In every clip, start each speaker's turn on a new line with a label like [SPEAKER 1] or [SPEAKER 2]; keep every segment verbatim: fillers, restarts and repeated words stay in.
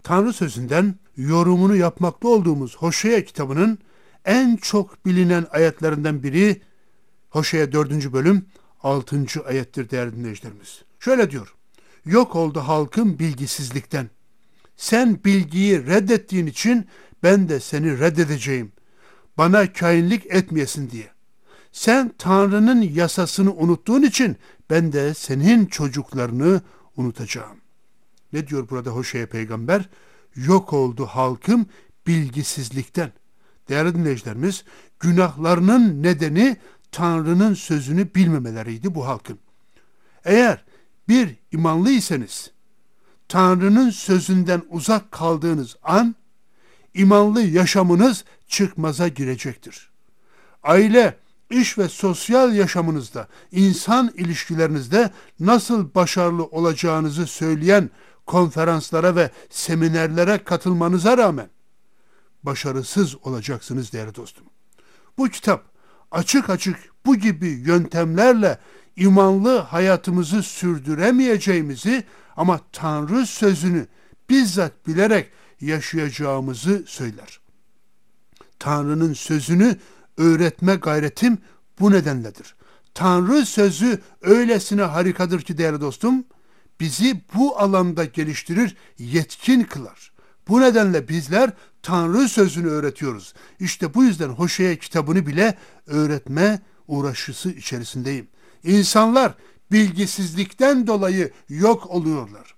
[SPEAKER 1] Tanrı sözünden yorumunu yapmakta olduğumuz Hoşea kitabının en çok bilinen ayetlerinden biri Hoşea dördüncü bölüm altıncı ayettir değerli dinleyicilerimiz. Şöyle diyor: Yok oldu halkım bilgisizlikten. Sen bilgiyi reddettiğin için ben de seni reddedeceğim. Bana kainlik etmeyesin diye. Sen Tanrı'nın yasasını unuttuğun için ben de senin çocuklarını unutacağım. Ne diyor burada Hoşea peygamber? Yok oldu halkım bilgisizlikten. Değerli dinleyicilerimiz, günahlarının nedeni Tanrı'nın sözünü bilmemeleriydi bu halkın. Eğer bir imanlıysanız, Tanrı'nın sözünden uzak kaldığınız an, imanlı yaşamınız çıkmaza girecektir. Aile, iş ve sosyal yaşamınızda, insan ilişkilerinizde nasıl başarılı olacağınızı söyleyen konferanslara ve seminerlere katılmanıza rağmen başarısız olacaksınız değerli dostum. Bu kitap açık açık bu gibi yöntemlerle imanlı hayatımızı sürdüremeyeceğimizi ama Tanrı sözünü bizzat bilerek yaşayacağımızı söyler. Tanrı'nın sözünü öğretme gayretim bu nedenledir. Tanrı sözü öylesine harikadır ki değerli dostum, bizi bu alanda geliştirir, yetkin kılar. Bu nedenle bizler Tanrı sözünü öğretiyoruz. İşte bu yüzden Hoşea kitabını bile öğretme uğraşısı içerisindeyim. İnsanlar bilgisizlikten dolayı yok oluyorlar.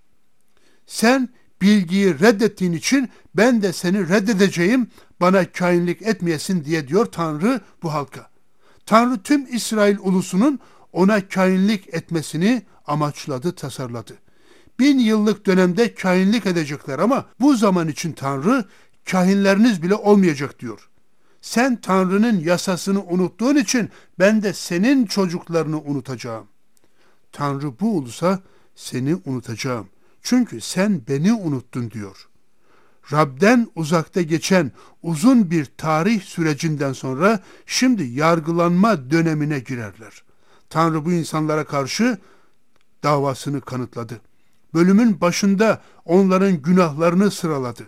[SPEAKER 1] Sen bilgiyi reddettiğin için ben de seni reddedeceğim, bana kainlik etmeyesin diye diyor Tanrı bu halka. Tanrı tüm İsrail ulusunun ona kainlik etmesini amaçladı, tasarladı. Bin yıllık dönemde kainlik edecekler ama bu zaman için Tanrı kahinleriniz bile olmayacak diyor. Sen Tanrı'nın yasasını unuttuğun için ben de senin çocuklarını unutacağım. Tanrı bu ulusa seni unutacağım. Çünkü sen beni unuttun diyor. Rab'den uzakta geçen uzun bir tarih sürecinden sonra şimdi yargılanma dönemine girerler. Tanrı bu insanlara karşı davasını kanıtladı. Bölümün başında onların günahlarını sıraladı.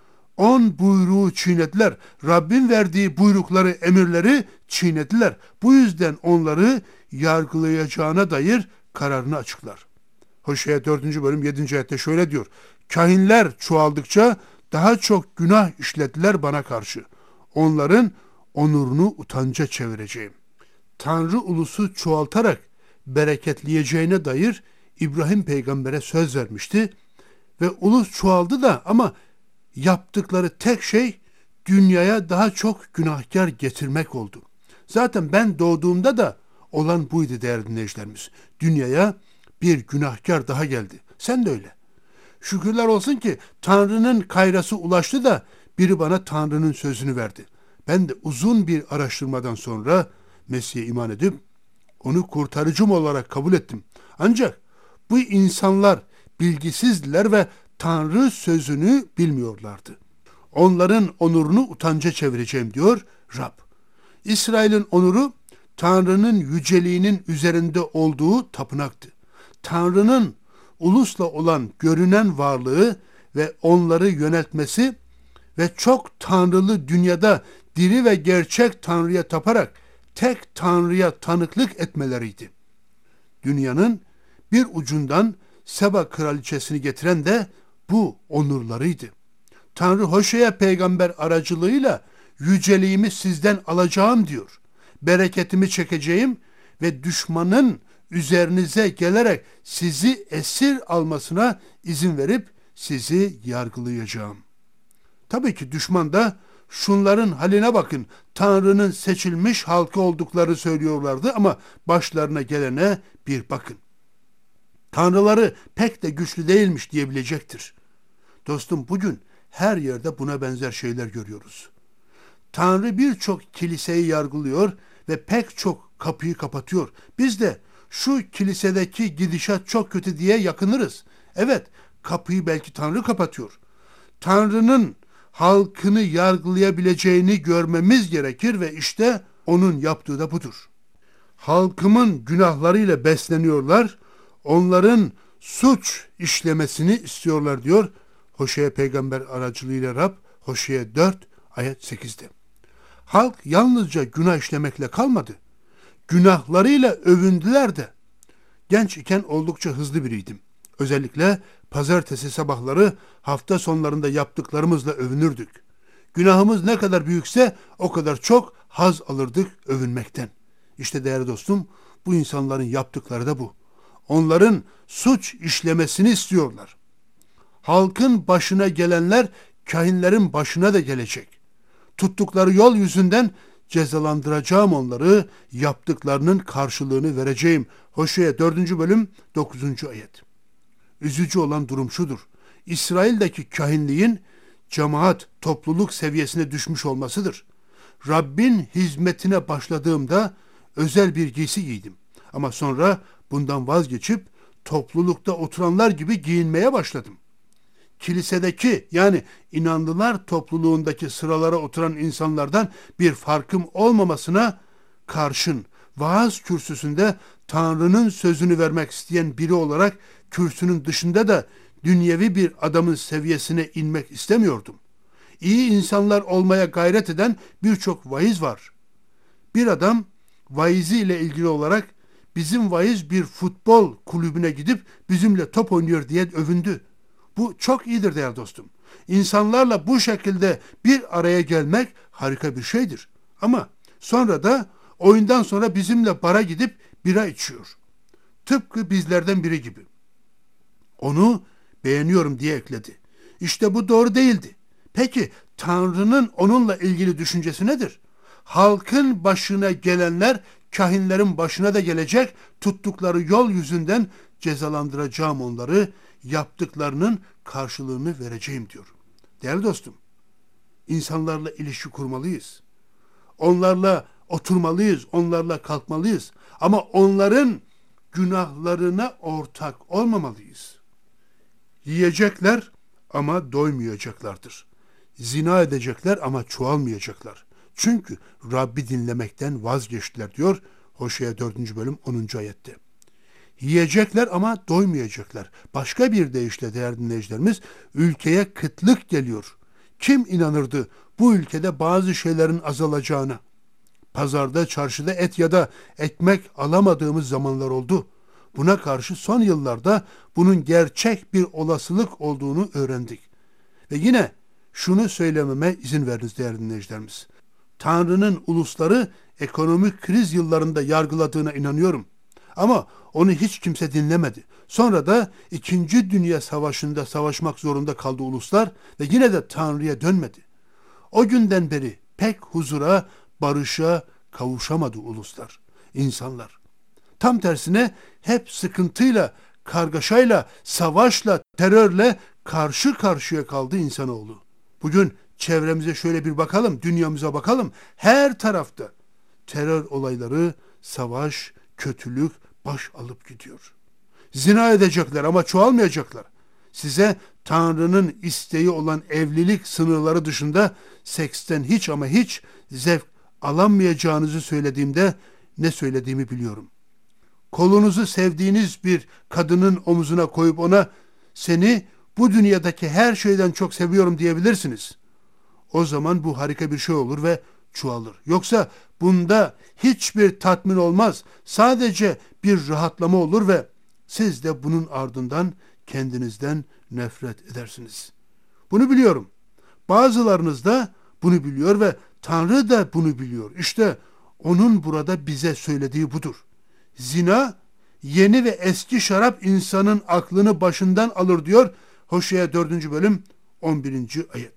[SPEAKER 1] On buyruğu çiğnediler. Rabbin verdiği buyrukları, emirleri çiğnediler. Bu yüzden onları yargılayacağına dair kararını açıklar. Hoşea dördüncü bölüm yedinci ayette şöyle diyor: Kahinler çoğaldıkça daha çok günah işlediler bana karşı. Onların onurunu utanca çevireceğim. Tanrı ulusu çoğaltarak bereketleyeceğine dair İbrahim peygambere söz vermişti ve ulus çoğaldı da ama yaptıkları tek şey dünyaya daha çok günahkar getirmek oldu. Zaten ben doğduğumda da olan buydu değerli dinleyicilerimiz. Dünyaya bir günahkar daha geldi. Sen de öyle. Şükürler olsun ki Tanrı'nın kayrası ulaştı da biri bana Tanrı'nın sözünü verdi. Ben de uzun bir araştırmadan sonra Mesih'e iman edip onu kurtarıcım olarak kabul ettim. Ancak bu insanlar bilgisizdiler ve Tanrı sözünü bilmiyorlardı. Onların onurunu utanca çevireceğim diyor Rab. İsrail'in onuru Tanrı'nın yüceliğinin üzerinde olduğu tapınaktı. Tanrı'nın ulusla olan görünen varlığı ve onları yöneltmesi ve çok tanrılı dünyada diri ve gerçek Tanrı'ya taparak tek Tanrı'ya tanıklık etmeleriydi. Dünyanın bir ucundan Seba kraliçesini getiren de bu onurlarıydı. Tanrı Hoşea peygamber aracılığıyla yüceliğimi sizden alacağım diyor. Bereketimi çekeceğim ve düşmanın üzerinize gelerek sizi esir almasına izin verip sizi yargılayacağım. Tabii ki düşman da şunların haline bakın, Tanrı'nın seçilmiş halkı oldukları söylüyorlardı ama başlarına gelene bir bakın. Tanrıları pek de güçlü değilmiş diyebilecektir. Dostum, bugün her yerde buna benzer şeyler görüyoruz. Tanrı birçok kiliseyi yargılıyor ve pek çok kapıyı kapatıyor. Biz de şu kilisedeki gidişat çok kötü diye yakınırız. Evet, kapıyı belki Tanrı kapatıyor. Tanrı'nın halkını yargılayabileceğini görmemiz gerekir ve işte onun yaptığı da budur. Halkımın günahlarıyla besleniyorlar, onların suç işlemesini istiyorlar diyor Hoşea peygamber aracılığıyla Rab Hoşea dört ayet sekizde. Halk yalnızca günah işlemekle kalmadı. Günahlarıyla övündüler de. Genç iken oldukça hızlı biriydim. Özellikle pazartesi sabahları hafta sonlarında yaptıklarımızla övünürdük. Günahımız ne kadar büyükse o kadar çok haz alırdık övünmekten. İşte değerli dostum, bu insanların yaptıkları da bu. Onların suç işlemesini istiyorlar. Halkın başına gelenler kahinlerin başına da gelecek. Tuttukları yol yüzünden cezalandıracağım onları, yaptıklarının karşılığını vereceğim. Hoşea dördüncü bölüm dokuzuncu ayet. Üzücü olan durum şudur. İsrail'deki kahinliğin cemaat, topluluk seviyesine düşmüş olmasıdır. Rabbin hizmetine başladığımda özel bir giysi giydim. Ama sonra bundan vazgeçip toplulukta oturanlar gibi giyinmeye başladım. Kilisedeki yani inanlılar topluluğundaki sıralara oturan insanlardan bir farkım olmamasına karşın vaaz kürsüsünde Tanrı'nın sözünü vermek isteyen biri olarak kürsünün dışında da dünyevi bir adamın seviyesine inmek istemiyordum. İyi insanlar olmaya gayret eden birçok vaiz var. Bir adam vaizi ile ilgili olarak bizim vaiz bir futbol kulübüne gidip bizimle top oynuyor diye övündü. Bu çok iyidir değerli dostum. İnsanlarla bu şekilde bir araya gelmek harika bir şeydir. Ama sonra da oyundan sonra bizimle bara gidip bira içiyor. Tıpkı bizlerden biri gibi. Onu beğeniyorum diye ekledi. İşte bu doğru değildi. Peki Tanrı'nın onunla ilgili düşüncesi nedir? Halkın başına gelenler kahinlerin başına da gelecek, tuttukları yol yüzünden cezalandıracağım onları, yaptıklarının karşılığını vereceğim diyor. Değerli dostum, insanlarla ilişki kurmalıyız. Onlarla oturmalıyız, onlarla kalkmalıyız. Ama onların günahlarına ortak olmamalıyız. Yiyecekler ama doymayacaklardır. Zina edecekler ama çoğalmayacaklar. Çünkü Rabbi dinlemekten vazgeçtiler diyor Hoşea dördüncü bölüm onuncu ayette. Yiyecekler ama doymayacaklar. Başka bir deyişle değerli dinleyicilerimiz, ülkeye kıtlık geliyor. Kim inanırdı bu ülkede bazı şeylerin azalacağına? Pazarda, çarşıda et ya da ekmek alamadığımız zamanlar oldu. Buna karşı son yıllarda bunun gerçek bir olasılık olduğunu öğrendik. Ve yine şunu söylememe izin veriniz değerli dinleyicilerimiz. Tanrı'nın ulusları ekonomik kriz yıllarında yargıladığına inanıyorum. Ama onu hiç kimse dinlemedi. Sonra da İkinci Dünya Savaşı'nda savaşmak zorunda kaldı uluslar ve yine de Tanrı'ya dönmedi. O günden beri pek huzura, barışa kavuşamadı uluslar, insanlar. Tam tersine hep sıkıntıyla, kargaşayla, savaşla, terörle karşı karşıya kaldı insanoğlu. Bugün çevremize şöyle bir bakalım, dünyamıza bakalım. Her tarafta terör olayları, savaş, kötülük baş alıp gidiyor. Zina edecekler ama çoğalmayacaklar. Size Tanrı'nın isteği olan evlilik sınırları dışında seksten hiç ama hiç zevk alamayacağınızı söylediğimde ne söylediğimi biliyorum. Kolunuzu sevdiğiniz bir kadının omuzuna koyup ona seni bu dünyadaki her şeyden çok seviyorum diyebilirsiniz. O zaman bu harika bir şey olur ve çoğalır. Yoksa bunda hiçbir tatmin olmaz. Sadece bir rahatlama olur ve siz de bunun ardından kendinizden nefret edersiniz. Bunu biliyorum. Bazılarınız da bunu biliyor ve Tanrı da bunu biliyor. İşte onun burada bize söylediği budur. Zina, yeni ve eski şarap insanın aklını başından alır diyor Hoşea dördüncü bölüm on birinci ayet.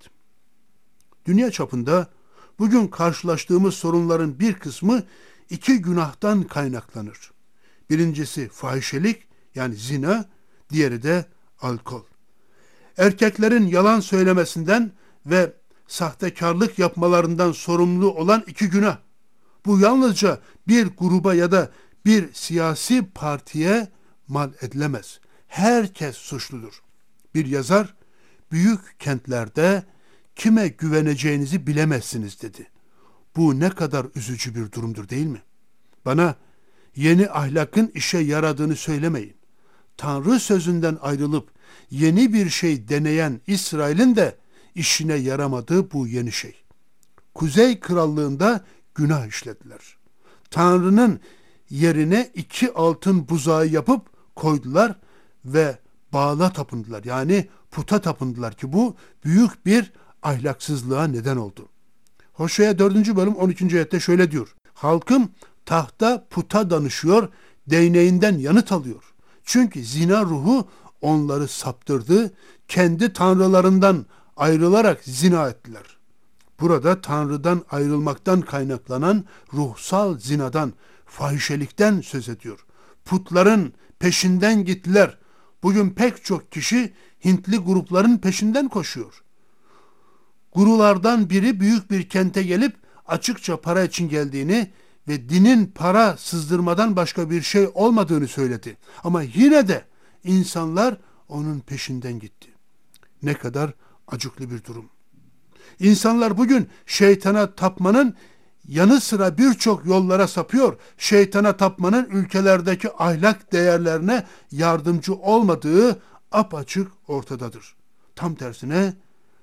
[SPEAKER 1] Dünya çapında bugün karşılaştığımız sorunların bir kısmı iki günahtan kaynaklanır. Birincisi fahişelik yani zina, diğeri de alkol. Erkeklerin yalan söylemesinden ve sahtekarlık yapmalarından sorumlu olan iki günah. Bu yalnızca bir gruba ya da bir siyasi partiye mal edilemez. Herkes suçludur. Bir yazar, büyük kentlerde kime güveneceğinizi bilemezsiniz dedi. Bu ne kadar üzücü bir durumdur değil mi? Bana yeni ahlakın işe yaradığını söylemeyin. Tanrı sözünden ayrılıp yeni bir şey deneyen İsrail'in de işine yaramadı bu yeni şey. Kuzey Krallığında günah işlediler. Tanrı'nın yerine iki altın buzağı yapıp koydular ve Baal'a tapındılar. Yani puta tapındılar ki bu büyük bir ahlaksızlığa neden oldu. Hoşea dördüncü bölüm on ikinci ayette şöyle diyor. Halkım tahta puta danışıyor, değneğinden yanıt alıyor. Çünkü zina ruhu onları saptırdı, kendi tanrılarından ayrılarak zina ettiler. Burada Tanrı'dan ayrılmaktan kaynaklanan ruhsal zinadan, fahişelikten söz ediyor. Putların peşinden gittiler. Bugün pek çok kişi Hintli grupların peşinden koşuyor. Gurulardan biri büyük bir kente gelip açıkça para için geldiğini ve dinin para sızdırmadan başka bir şey olmadığını söyledi. Ama yine de insanlar onun peşinden gitti. Ne kadar acıklı bir durum. İnsanlar bugün şeytana tapmanın yanı sıra birçok yollara sapıyor. Şeytana tapmanın ülkelerdeki ahlak değerlerine yardımcı olmadığı apaçık ortadadır. Tam tersine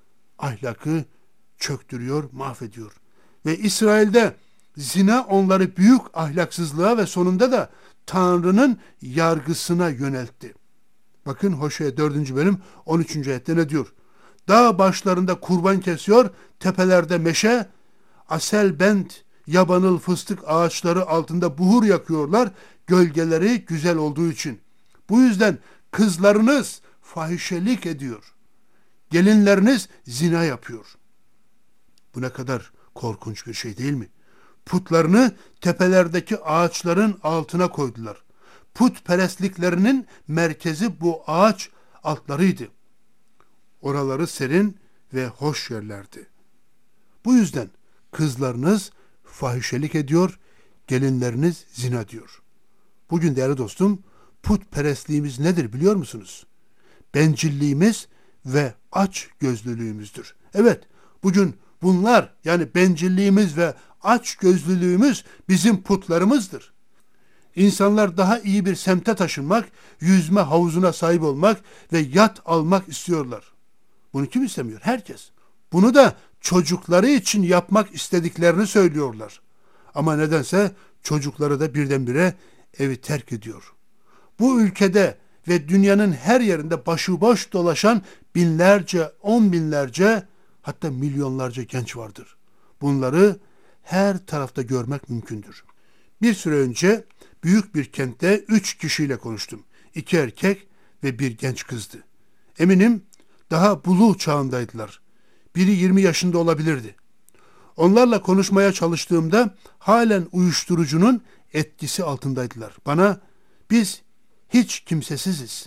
[SPEAKER 1] ahlakı çöktürüyor, mahvediyor. Ve İsrail'de zina onları büyük ahlaksızlığa ve sonunda da Tanrı'nın yargısına yöneltti. Bakın Hoşea dördüncü bölüm on üçüncü ayette ne diyor? Dağ başlarında kurban kesiyor, tepelerde meşe, asel bent, yabanıl fıstık ağaçları altında buhur yakıyorlar, gölgeleri güzel olduğu için. Bu yüzden kızlarınız fahişelik ediyor. Gelinleriniz zina yapıyor. Bu ne kadar korkunç bir şey değil mi? Putlarını tepelerdeki ağaçların altına koydular. Putperestliklerinin merkezi bu ağaç altlarıydı. Oraları serin ve hoş yerlerdi. Bu yüzden kızlarınız fahişelik ediyor, gelinleriniz zina diyor. Bugün değerli dostum, putperestliğimiz nedir biliyor musunuz? Bencilliğimiz ve aç gözlülüğümüzdür. Evet, bugün bunlar yani bencilliğimiz ve aç gözlülüğümüz bizim putlarımızdır. İnsanlar daha iyi bir semte taşınmak, yüzme havuzuna sahip olmak ve yat almak istiyorlar. Bunu kim istemiyor? Herkes. Bunu da çocukları için yapmak istediklerini söylüyorlar. Ama nedense çocukları da birdenbire evi terk ediyor. Bu ülkede ve dünyanın her yerinde başıboş dolaşan binlerce, on binlerce hatta milyonlarca genç vardır. Bunları her tarafta görmek mümkündür. Bir süre önce büyük bir kentte üç kişiyle konuştum. İki erkek ve bir genç kızdı. Eminim daha buluğ çağındaydılar. Biri yirmi yaşında olabilirdi. Onlarla konuşmaya çalıştığımda halen uyuşturucunun etkisi altındaydılar. Bana biz hiç kimsesiziz,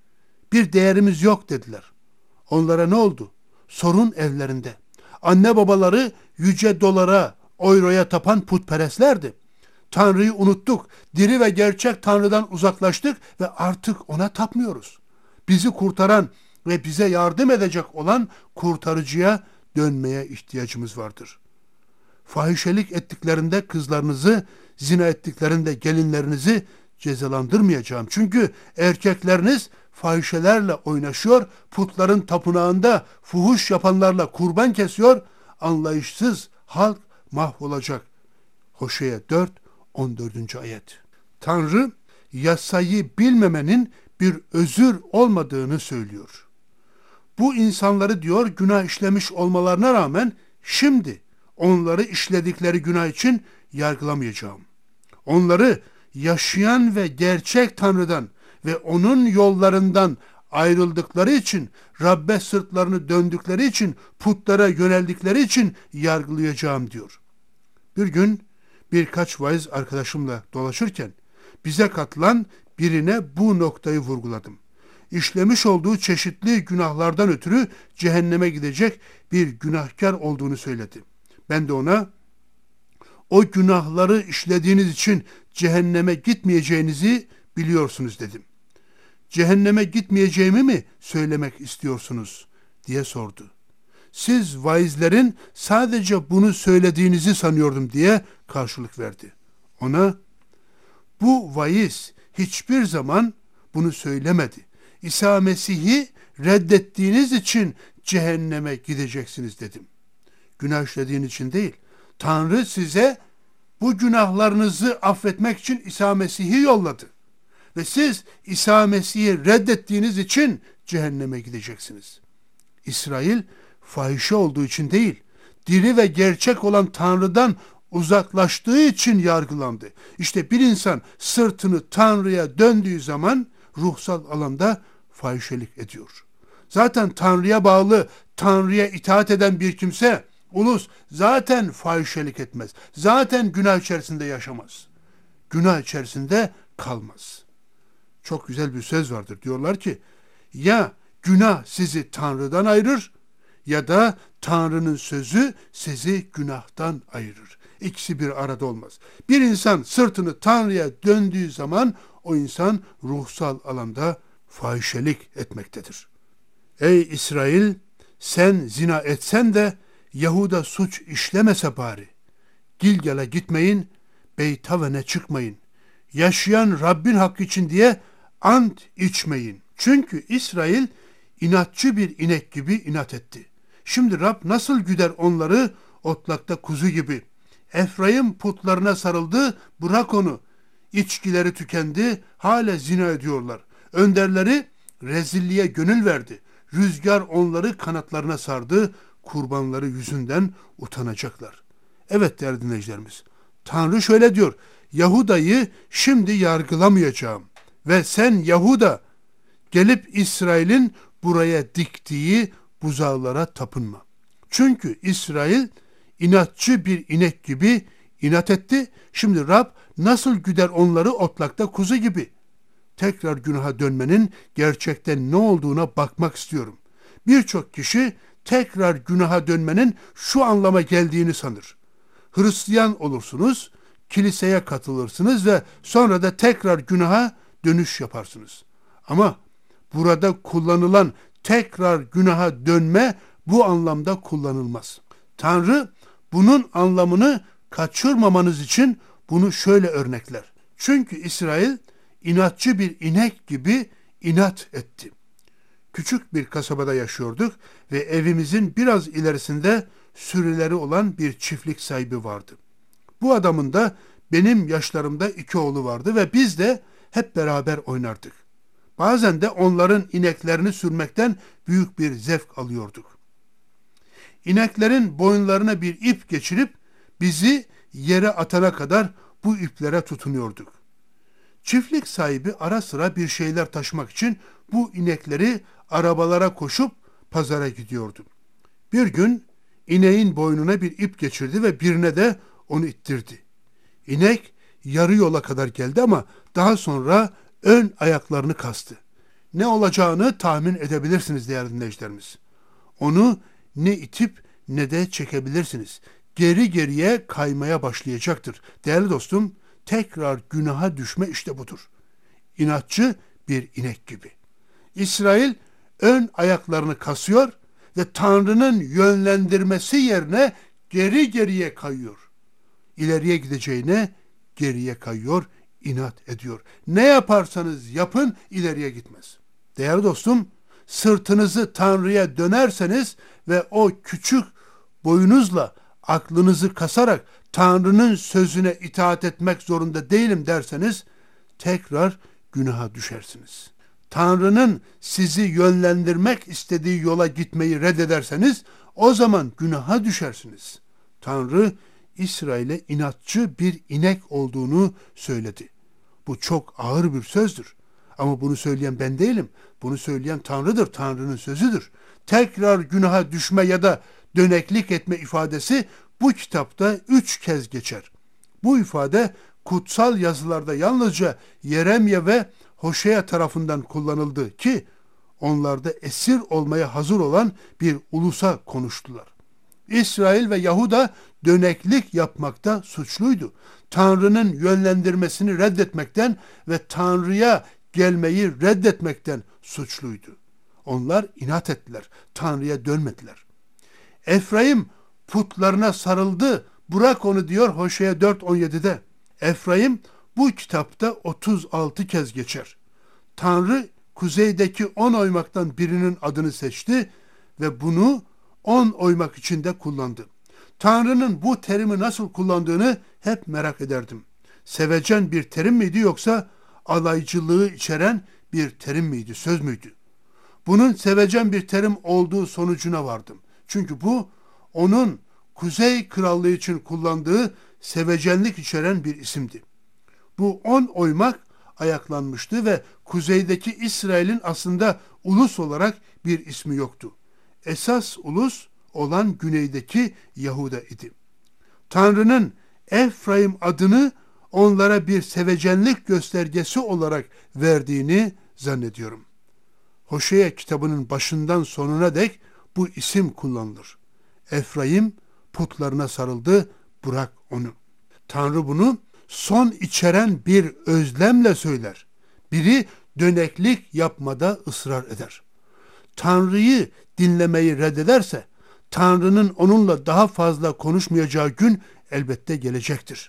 [SPEAKER 1] bir değerimiz yok dediler. Onlara ne oldu? Sorun evlerinde. Anne babaları yüce dolara, euroya tapan putperestlerdi. Tanrı'yı unuttuk, diri ve gerçek Tanrı'dan uzaklaştık ve artık ona tapmıyoruz. Bizi kurtaran ve bize yardım edecek olan kurtarıcıya dönmeye ihtiyacımız vardır. Fahişelik ettiklerinde kızlarınızı, zina ettiklerinde gelinlerinizi cezalandırmayacağım. Çünkü erkekleriniz fahişelerle oynaşıyor, putların tapınağında fuhuş yapanlarla kurban kesiyor, anlayışsız halk mahvolacak. Hoşea dört on dördüncü ayet. Tanrı yasayı bilmemenin bir özür olmadığını söylüyor. Bu insanları diyor günah işlemiş olmalarına rağmen şimdi onları işledikleri günah için yargılamayacağım. Onları yaşayan ve gerçek Tanrı'dan ve onun yollarından ayrıldıkları için, Rabbe sırtlarını döndükleri için, putlara yöneldikleri için yargılayacağım diyor. Bir gün birkaç vaiz arkadaşımla dolaşırken bize katılan birine bu noktayı vurguladım. İşlemiş olduğu çeşitli günahlardan ötürü cehenneme gidecek bir günahkar olduğunu söyledi. Ben de ona o günahları işlediğiniz için cehenneme gitmeyeceğinizi biliyorsunuz dedim. Cehenneme gitmeyeceğimi mi söylemek istiyorsunuz diye sordu. Siz vaizlerin sadece bunu söylediğinizi sanıyordum diye karşılık verdi. Ona bu vaiz hiçbir zaman bunu söylemedi. İsa Mesih'i reddettiğiniz için cehenneme gideceksiniz dedim. Günah işlediğin için değil. Tanrı size bu günahlarınızı affetmek için İsa Mesih'i yolladı. Ve siz İsa Mesih'i reddettiğiniz için cehenneme gideceksiniz. İsrail fahişe olduğu için değil, diri ve gerçek olan Tanrı'dan uzaklaştığı için yargılandı. İşte bir insan sırtını Tanrı'ya döndüğü zaman ruhsal alanda fahişelik ediyor. Zaten Tanrı'ya bağlı, Tanrı'ya itaat eden bir kimse, ulus zaten fahişelik etmez. Zaten günah içerisinde yaşamaz. Günah içerisinde kalmaz. Çok güzel bir söz vardır. Diyorlar ki, ya günah sizi Tanrı'dan ayırır ya da Tanrı'nın sözü sizi günahtan ayırır. İkisi bir arada olmaz. Bir insan sırtını Tanrı'ya döndüğü zaman o insan ruhsal alanda fahişelik etmektedir. Ey İsrail, sen zina etsen de Yahuda suç işlemese bari. Gilgal'a gitmeyin, Beytaven'e çıkmayın. Yaşayan Rabbin hakkı için diye ant içmeyin. Çünkü İsrail inatçı bir inek gibi inat etti. Şimdi Rab nasıl güder onları otlakta kuzu gibi. Efraim putlarına sarıldı, bırak onu. İçkileri tükendi, hala zina ediyorlar. Önderleri rezilliğe gönül verdi. Rüzgar onları kanatlarına sardı, kurbanları yüzünden utanacaklar. Evet değerli dinleyicilerimiz, Tanrı şöyle diyor, Yahuda'yı şimdi yargılamayacağım ve sen Yahuda gelip İsrail'in buraya diktiği buzağlara tapınma. Çünkü İsrail inatçı bir inek gibi inat etti. Şimdi Rab nasıl güder onları otlakta kuzu gibi. Tekrar günaha dönmenin gerçekten ne olduğuna bakmak istiyorum. Birçok kişi tekrar günaha dönmenin şu anlama geldiğini sanır. Hristiyan olursunuz, kiliseye katılırsınız ve sonra da tekrar günaha dönüş yaparsınız. Ama burada kullanılan tekrar günaha dönme bu anlamda kullanılmaz. Tanrı bunun anlamını kaçırmamanız için bunu şöyle örnekler. Çünkü İsrail inatçı bir inek gibi inat etti. Küçük bir kasabada yaşıyorduk ve evimizin biraz ilerisinde sürüleri olan bir çiftlik sahibi vardı. Bu adamın da benim yaşlarımda iki oğlu vardı ve biz de hep beraber oynardık. Bazen de onların ineklerini sürmekten büyük bir zevk alıyorduk. İneklerin boyunlarına bir ip geçirip bizi yere atana kadar bu iplere tutunuyorduk. Çiftlik sahibi ara sıra bir şeyler taşımak için bu inekleri arabalara koşup pazara gidiyordu. Bir gün ineğin boynuna bir ip geçirdi ve birine de onu ittirdi. İnek yarı yola kadar geldi ama daha sonra ön ayaklarını kastı. Ne olacağını tahmin edebilirsiniz değerli dinleyicilerimiz. Onu ne itip ne de çekebilirsiniz. Geri geriye kaymaya başlayacaktır. Değerli dostum, tekrar günaha düşme işte budur. İnatçı bir inek gibi. İsrail ön ayaklarını kasıyor ve Tanrı'nın yönlendirmesi yerine geri geriye kayıyor. İleriye gideceğine geriye kayıyor, inat ediyor. Ne yaparsanız yapın ileriye gitmez. Değerli dostum, sırtınızı Tanrı'ya dönerseniz ve o küçük boyunuzla aklınızı kasarak Tanrı'nın sözüne itaat etmek zorunda değilim derseniz tekrar günaha düşersiniz. Tanrı'nın sizi yönlendirmek istediği yola gitmeyi reddederseniz o zaman günaha düşersiniz. Tanrı İsrail'e inatçı bir inek olduğunu söyledi. Bu çok ağır bir sözdür. Ama bunu söyleyen ben değilim. Bunu söyleyen Tanrı'dır. Tanrı'nın sözüdür. Tekrar günaha düşme ya da döneklik etme ifadesi bu kitapta üç kez geçer. Bu ifade kutsal yazılarda yalnızca Yeremye ve Hoşea tarafından kullanıldı ki onlarda esir olmaya hazır olan bir ulusa konuştular. İsrail ve Yahuda döneklik yapmakta suçluydu. Tanrı'nın yönlendirmesini reddetmekten ve Tanrı'ya gelmeyi reddetmekten suçluydu. Onlar inat ettiler, Tanrı'ya dönmediler. Efraim putlarına sarıldı, bırak onu diyor Hoşea dört on yedi'de. Efraim bu kitapta otuz altı kez geçer. Tanrı kuzeydeki on oymaktan birinin adını seçti ve bunu on oymak içinde kullandı. Tanrı'nın bu terimi nasıl kullandığını hep merak ederdim. Sevecen bir terim miydi yoksa alaycılığı içeren bir terim miydi, söz müydü? Bunun sevecen bir terim olduğu sonucuna vardım. Çünkü bu onun Kuzey Krallığı için kullandığı sevecenlik içeren bir isimdi. Bu on oymak ayaklanmıştı ve kuzeydeki İsrail'in aslında ulus olarak bir ismi yoktu. Esas ulus olan güneydeki Yahuda idi. Tanrı'nın Efraim adını onlara bir sevecenlik göstergesi olarak verdiğini zannediyorum. Hoşea kitabının başından sonuna dek bu isim kullanılır. Efraim putlarına sarıldı, bırak onu. Tanrı bunu son içeren bir özlemle söyler. Biri döneklik yapmada ısrar eder. Tanrı'yı dinlemeyi reddederse, Tanrı'nın onunla daha fazla konuşmayacağı gün elbette gelecektir.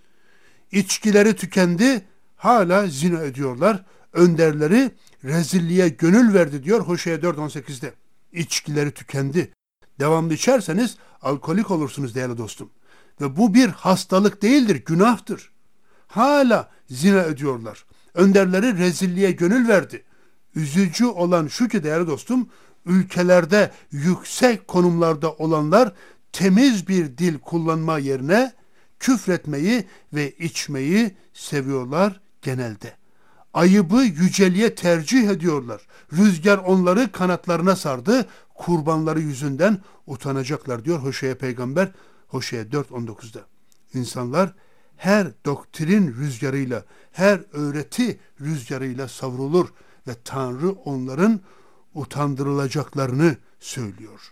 [SPEAKER 1] İçkileri tükendi, hala zina ediyorlar. Önderleri rezilliğe gönül verdi diyor Hoşea dört on sekizde. İçkileri tükendi. Devamlı içerseniz alkolik olursunuz değerli dostum. Ve bu bir hastalık değildir, günahtır. Hala zina ediyorlar. Önderleri rezilliğe gönül verdi. Üzücü olan şu ki değerli dostum, ülkelerde yüksek konumlarda olanlar temiz bir dil kullanma yerine küfretmeyi ve içmeyi seviyorlar genelde. Ayıbı yüceliğe tercih ediyorlar. Rüzgar onları kanatlarına sardı. Kurbanları yüzünden utanacaklar diyor Hoşea peygamber Hoşea dört on dokuzda. İnsanlar her doktrin rüzgarıyla, her öğreti rüzgarıyla savrulur ve Tanrı onların utandırılacaklarını söylüyor.